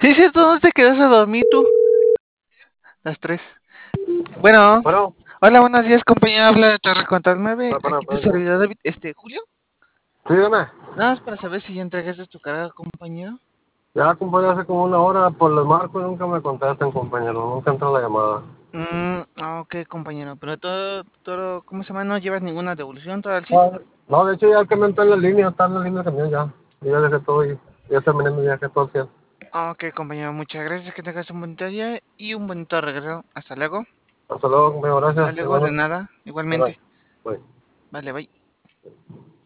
Sí, es cierto, ¿dónde te quedas a dormir tú? Las tres. Bueno, Bueno, hola, buenos días, compañero. Habla de Torrecontas 9. para, Aquí tu para, servidor David. Julio. sí, dime. Nada más para saber si ya entregaste tu carga, compañero. Ya, compañero, hace como una hora por los marcos nunca me contestan, compañero. Nunca entra la llamada. Ok, compañero. Pero todo, ¿cómo se llama? ¿No llevas ninguna devolución? ¿Todo al 100? No, no, de hecho, ya que me entró en la línea, está en la línea también ya. Yo ya dejé todo y ya terminé mi viaje todo el tiempo. Ok, compañero. Muchas gracias. Que tengas un bonito día y un bonito regreso. Hasta luego. Hasta luego, compañero, Hasta gracias. luego, de Igualmente. nada. Bye, bye. Igualmente. Bye. Vale, bye.